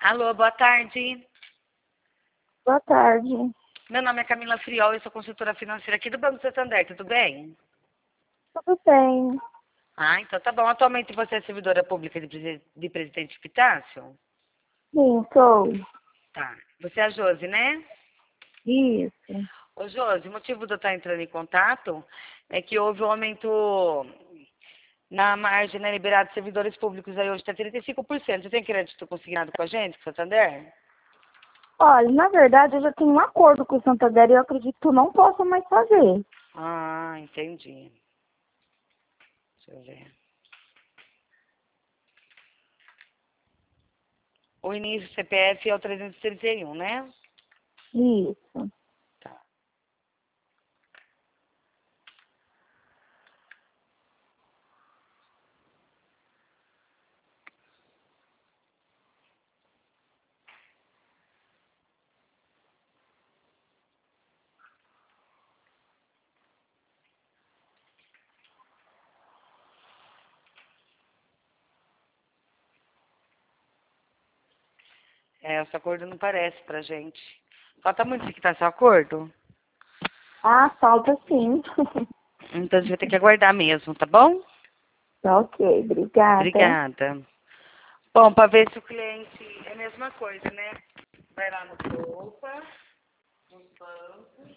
Alô, boa tarde. Boa tarde. Meu nome é Camila Friol, eu sou consultora financeira aqui do Banco Santander, tudo bem? Tudo bem? Ah, então tá bom. Atualmente você é servidora pública de Presidente Epitácio? Sim, sou. Tá. Você é a Josi, né? Isso. Ô, Josi, o motivo de eu estar entrando em contato é que houve um aumento na margem, né, liberada de servidores públicos aí hoje está 35%. Você tem crédito consignado com a gente, com o Santander? Olha, na verdade, eu já tenho um acordo com o Santander e eu acredito que eu não posso mais fazer. Ah, entendi. Deixa eu ver. O início do CPF é o 331, né? Isso. Tá. É, esse acordo não parece pra gente. Falta muito que tá seu acordo? Ah, falta sim. Então a gente vai ter que aguardar mesmo, tá bom? Tá, ok, obrigada. Obrigada. Bom, para ver se o cliente é a mesma coisa, né? Vai lá no Poupa, no banco.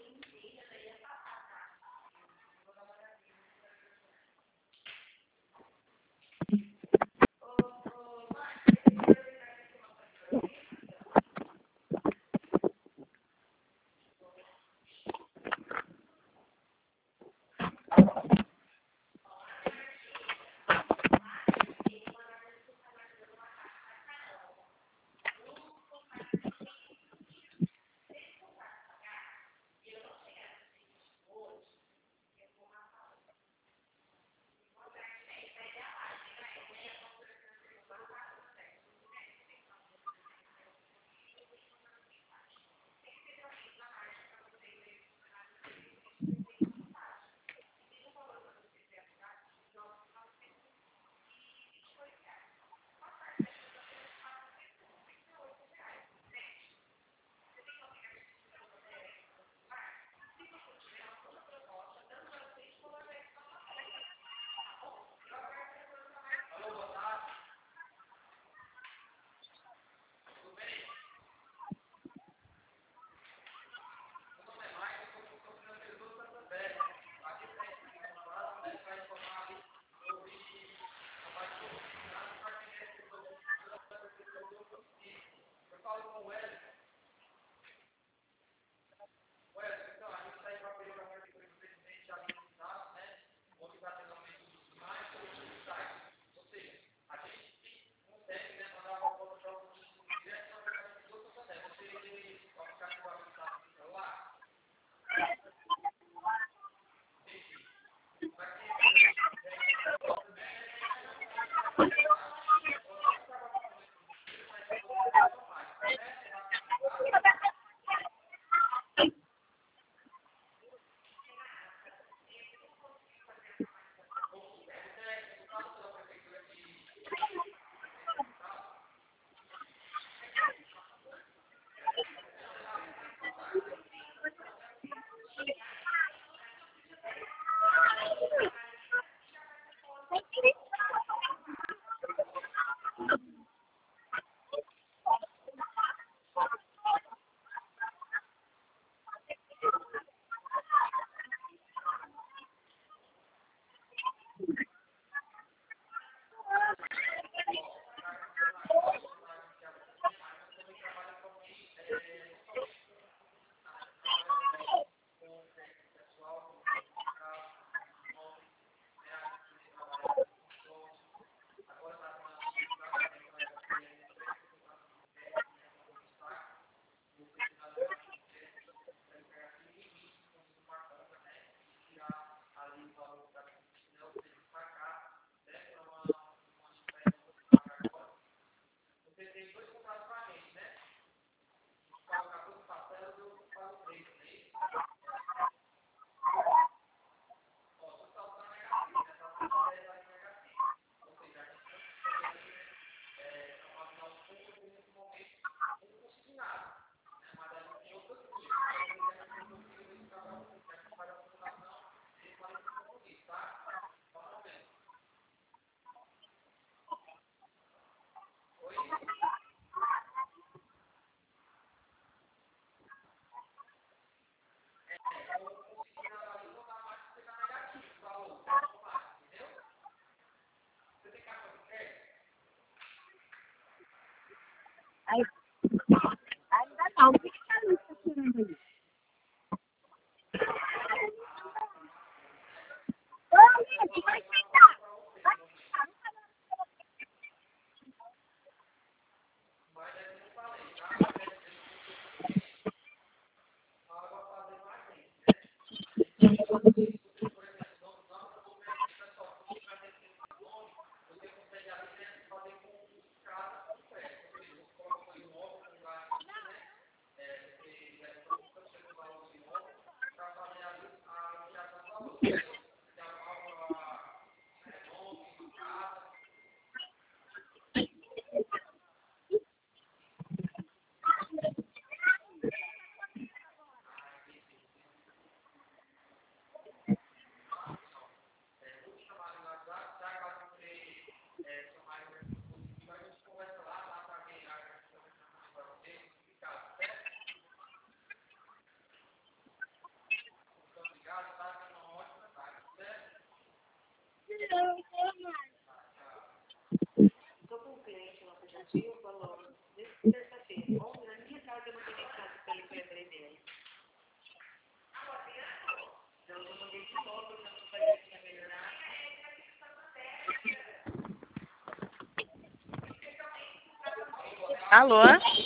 Alô?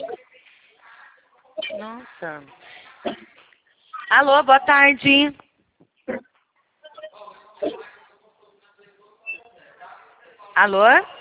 Nossa. Alô, boa tarde. Alô?